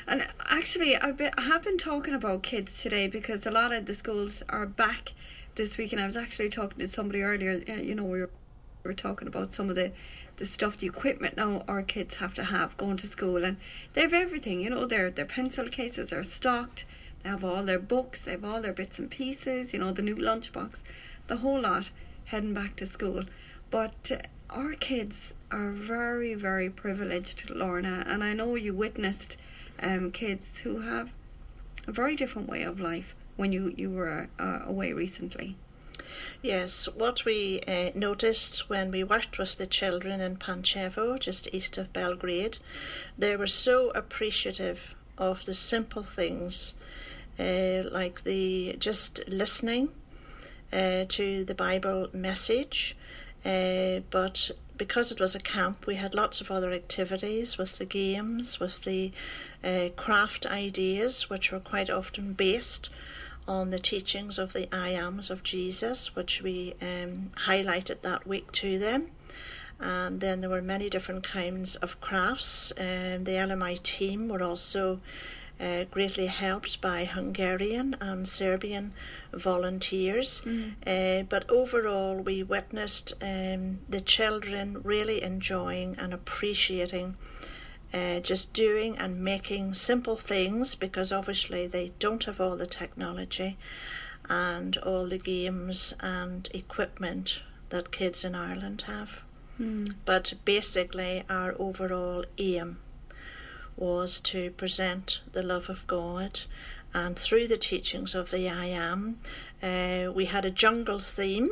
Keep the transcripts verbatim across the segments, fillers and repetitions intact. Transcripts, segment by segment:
And actually, I've been, I have been talking about kids today because a lot of the schools are back this week, and I was actually talking to somebody earlier. You know, we were, we were talking about some of the the stuff, the equipment now our kids have to have going to school, and they have everything. You know, their their pencil cases are stocked. They have all their books. They have all their bits and pieces. You know, the new lunchbox, the whole lot, heading back to school. But uh, our kids are very, very privileged, Lorna, and I know you witnessed um, kids who have a very different way of life when you, you were uh, away recently. Yes, what we uh, noticed when we worked with the children in Pančevo, just east of Belgrade, they were so appreciative of the simple things, uh, like the just listening uh, to the Bible message. Uh, but because it was a camp, we had lots of other activities with the games, with the uh, craft ideas, which were quite often based on the teachings of the I Ams of Jesus, which we um, highlighted that week to them. And then there were many different kinds of crafts. Um, the L M I team were also uh, greatly helped by Hungarian and Serbian volunteers. Mm. Uh, but overall, we witnessed um, the children really enjoying and appreciating uh, just doing and making simple things, because obviously they don't have all the technology and all the games and equipment that kids in Ireland have. Mm. But basically, our overall aim was to present the love of God, and through the teachings of the I Am, uh, we had a jungle theme,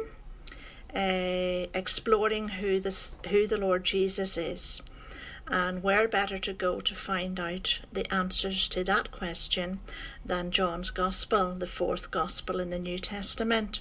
uh, exploring who this, who the Lord Jesus is, and where better to go to find out the answers to that question than John's Gospel, the fourth Gospel in the New Testament.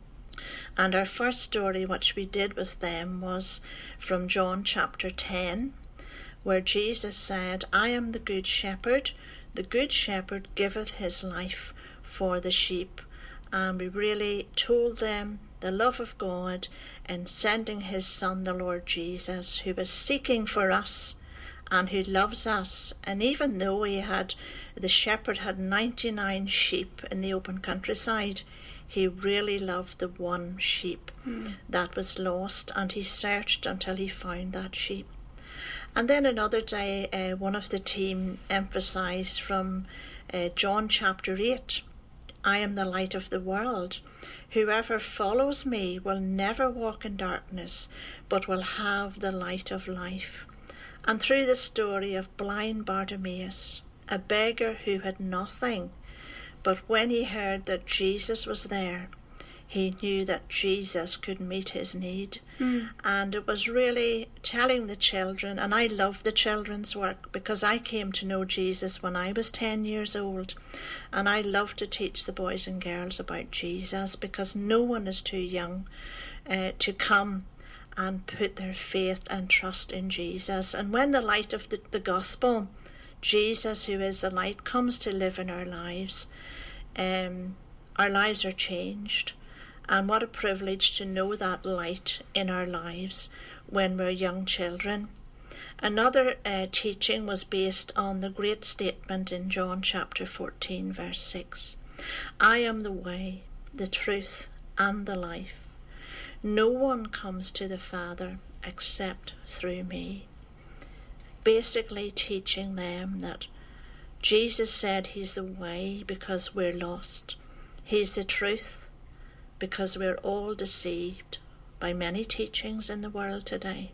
And our first story, which we did with them, was from John chapter ten, where Jesus said, I am the good shepherd. The good shepherd giveth his life for the sheep. And we really told them the love of God in sending his Son, the Lord Jesus, who was seeking for us and who loves us. And even though he had, the shepherd had ninety-nine sheep in the open countryside, he really loved the one sheep mm. that was lost, and he searched until he found that sheep. And then another day, uh, one of the team emphasized from uh, John chapter eight, I am the light of the world. Whoever follows me will never walk in darkness, but will have the light of life. And through the story of blind Bartimaeus, a beggar who had nothing, but when he heard that Jesus was there, he knew that Jesus could meet his need. Mm. And it was really telling the children, and I love the children's work because I came to know Jesus when I was ten years old, and I love to teach the boys and girls about Jesus, because no one is too young uh, to come and put their faith and trust in Jesus. And when the light of the, the gospel, Jesus, who is the light, comes to live in our lives, um, our lives are changed. And what a privilege to know that light in our lives when we're young children. Another uh, teaching was based on the great statement in John chapter fourteen, verse six. I am the way, the truth, and the life. No one comes to the Father except through me. Basically teaching them that Jesus said he's the way because we're lost. He's the truth because we're all deceived by many teachings in the world today.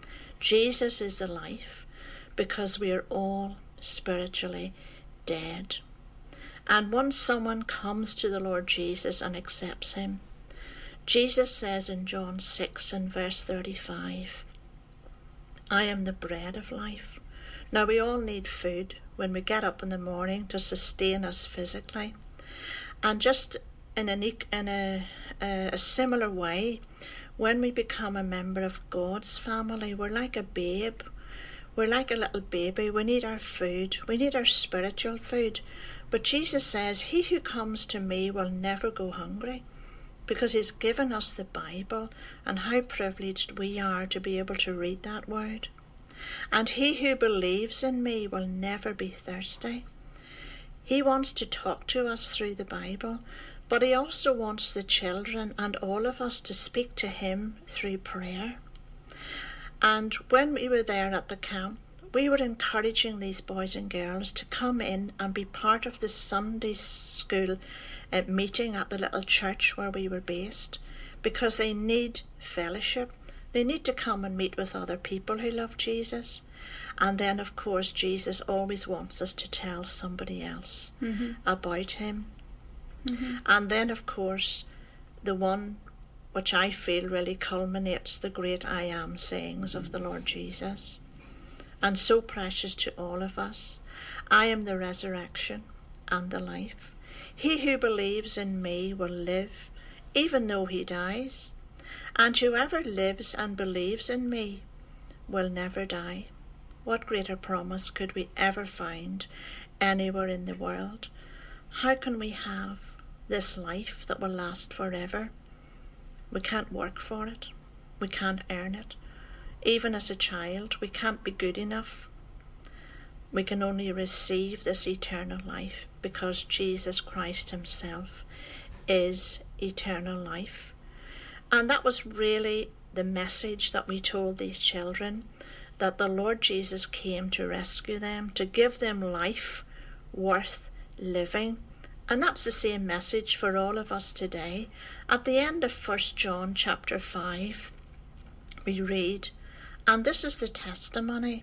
Jesus is the life because we are all spiritually dead. And once someone comes to the Lord Jesus and accepts him, Jesus says in John six and verse thirty-five, I am the bread of life. Now we all need food when we get up in the morning to sustain us physically. And just in, an, in a, a, a similar way, when we become a member of God's family, we're like a babe. We're like a little baby. We need our food. We need our spiritual food. But Jesus says, he who comes to me will never go hungry, because he's given us the Bible, and how privileged we are to be able to read that word. And he who believes in me will never be thirsty. He wants to talk to us through the Bible, but he also wants the children and all of us to speak to him through prayer. And when we were there at the camp, we were encouraging these boys and girls to come in and be part of the Sunday school uh, meeting at the little church where we were based, because they need fellowship. They need to come and meet with other people who love Jesus. And then, of course, Jesus always wants us to tell somebody else mm-hmm. about him. Mm-hmm. And then, of course, the one which I feel really culminates the great I am sayings of the Lord Jesus, and so precious to all of us. I am the resurrection and the life. He who believes in me will live, even though he dies. And whoever lives and believes in me will never die. What greater promise could we ever find anywhere in the world? How can we have this life that will last forever? We can't work for it. We can't earn it. Even as a child, we can't be good enough. We can only receive this eternal life because Jesus Christ himself is eternal life. And that was really the message that we told these children, that the Lord Jesus came to rescue them, to give them life worth living. And that's the same message for all of us today. At the end of First John chapter five, we read, "And this is the testimony.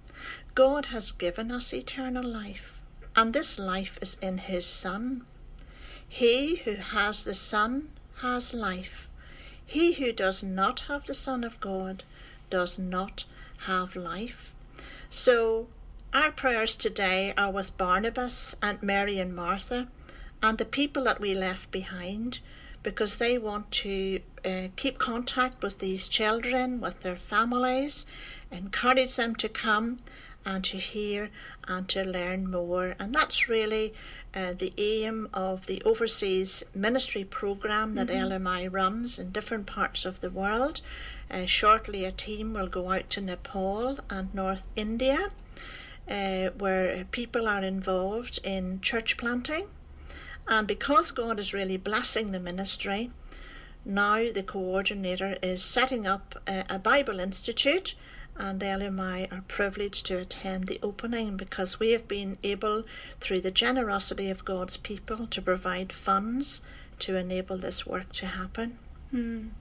God has given us eternal life, and this life is in his Son. He who has the Son has life. He who does not have the Son of God does not have life." So our prayers today are with Barnabas and Mary and Martha and the people that we left behind, because they want to uh, keep contact with these children, with their families, encourage them to come and to hear and to learn more. And that's really uh, the aim of the overseas ministry program that mm-hmm. L M I runs in different parts of the world. Uh, shortly a team will go out to Nepal and North India, uh, where people are involved in church planting. And because God is really blessing the ministry, now the coordinator is setting up a, a Bible Institute, and L M I are privileged to attend the opening because we have been able, through the generosity of God's people, to provide funds to enable this work to happen. Mm.